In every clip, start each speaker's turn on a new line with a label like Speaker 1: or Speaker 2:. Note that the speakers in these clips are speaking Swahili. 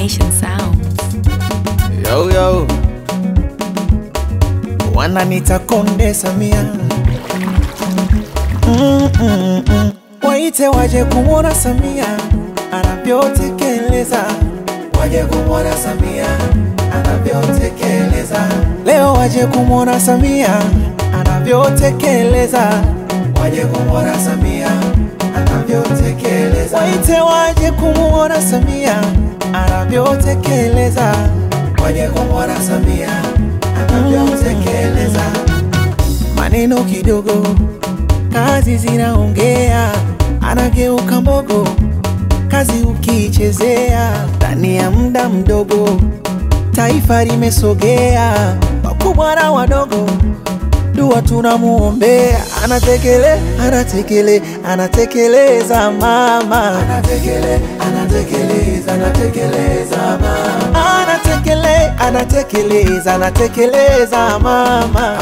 Speaker 1: Nation Sounds.
Speaker 2: Yo yo, wananita Konde Samia. Waite waje kumwona Samia anavyotekeleza, waje kumwona Samia anavyotekeleza. Leo waje kumwona Samia anavyotekeleza, waje kumwona Samia anavyotekeleza. Waite waje kumwona Samia anavyotekeleza, waje kumwona Samia anavyotekeleza. Maneno kidogo, kazi zinaongea, anageuka mbogo, kazi ukichezea. Ndani ya muda mdogo, taifa limesogea. Wakubwa na wadogo, dua tunamuombea. Anatekeleza mama. Anatekeleza mama. Anatekeleza mama.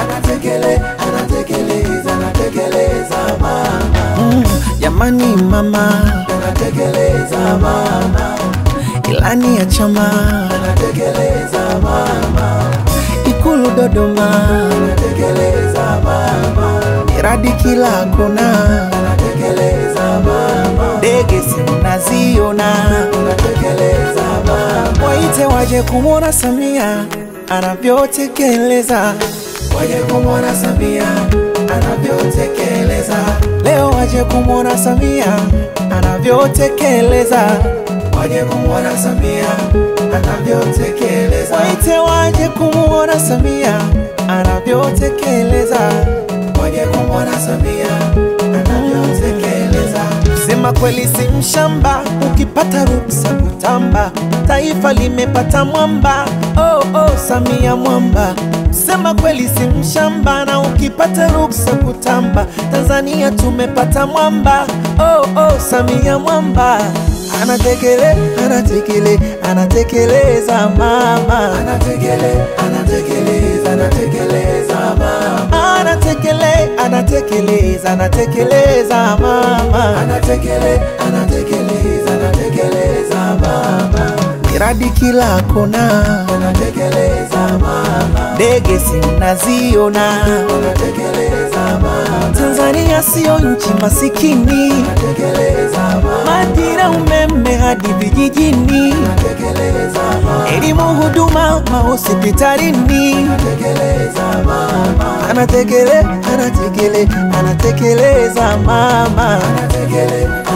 Speaker 2: Jamani mama, anatekeleza mama. Ilani ya chama, anatekeleza mama. Ikulu Dodoma, anatekeleza mama. Miradi kila kona, anatekeleza mama. Ndege zinaziona, anatekeleza mama. Waite waje kumwona Samia anavyotekeleza, waje kumwona Samia anavyotekeleza. Leo waje kumwona Samia anavyotekeleza, waje kumwona Samia anavyotekeleza. Waite waje kumwona Samia anavyotekeleza, waje kumwona Samia anavyotekeleza. Sema kweli si mshamba, ukipata ruksa kutamba, taifa limepata mwamba. Samia mwamba. Sema kweli si mshamba, na ukipata ruksa kutamba, Tanzania tumepata mwamba. Samia mwamba. Anatekeleza mama. Anatekeleza mama. Anatekeleza mama. Anatekeleza mama. Miradi kila kona, anatekeleza mama. Ndege zinaziona, anatekeleza mama. Tanzania sio nchi masikini, anatekeleza mama. Madira umeme hadi vijijini, anatekeleza mama. Elimu huduma mahospitalini, anatekeleza mama. Anatekeleza mama.